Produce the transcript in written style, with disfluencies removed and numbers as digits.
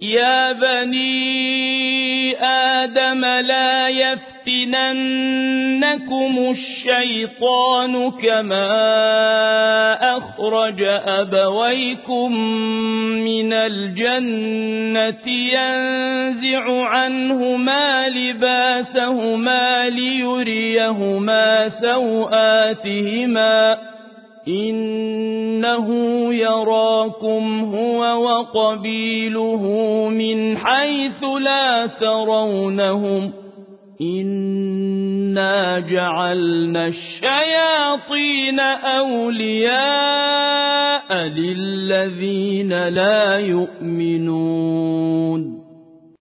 يا بني آدم لا يفتننكم الشيطان كما أخرج أبويكم من الجنة ينزع عنهما لباسهما ليريهما سوآتهما إنه يراكم هو وقبيله من حيث لا ترونهم إنا جعلنا الشياطين أولياء للذين لا يؤمنون